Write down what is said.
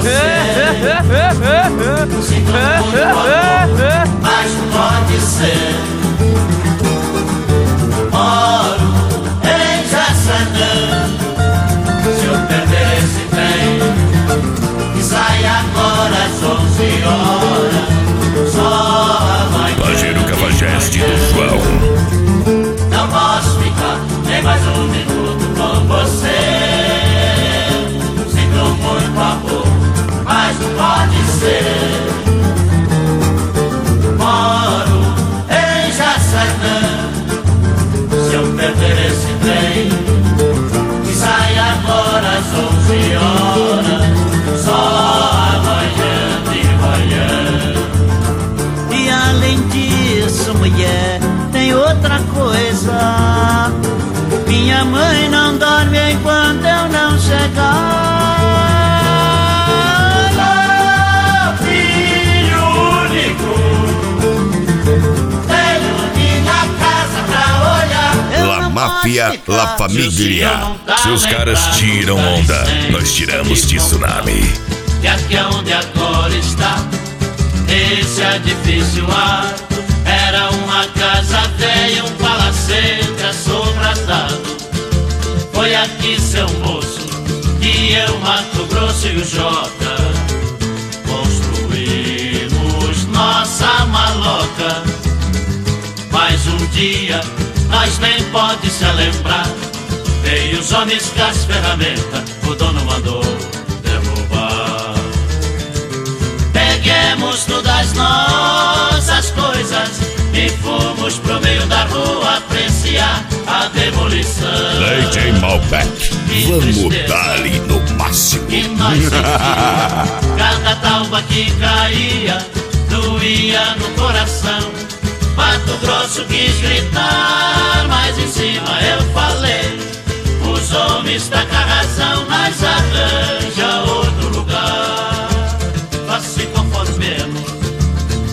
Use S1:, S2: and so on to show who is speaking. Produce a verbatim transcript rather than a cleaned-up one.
S1: Sinto muito amor, mas não pode ser. Moro em Jaçanã. Se eu perder esse trem, que sai agora às onze horas, só amanhã.
S2: Pajero Cafajeste do João.
S1: Não posso ficar nem mais um minuto com você. Sinto muito amor, mas não pode ser. Moro em Jaçanã. Se eu perder esse trem, que sai agora às onze horas, só amanhã de manhã.
S3: E além disso, mulher, tem outra coisa. Minha mãe não dorme enquanto eu não chegar.
S1: Filho único, tenho minha casa pra olhar.
S2: La Máfia, La Família. Se os caras tiram onda, nós tiramos de tsunami.
S1: E aqui é onde agora está esse edifício alto. Era uma casa velha, um palacete assombratado. Foi aqui, seu moço, que eu, Mato Grosso e o Jota construímos nossa maloca. Mas um dia, nós nem pode se lembrar, veio os homens com as ferramentas, o dono mandou derrubar. Peguemos todas as nossas coisas e fomos pro meio da rua apreciar a demolição.
S2: D J Malbec, vamos dar ali no máximo.
S1: E nós sentíamos cada talba que caía, doía no coração. Mato Grosso quis gritar.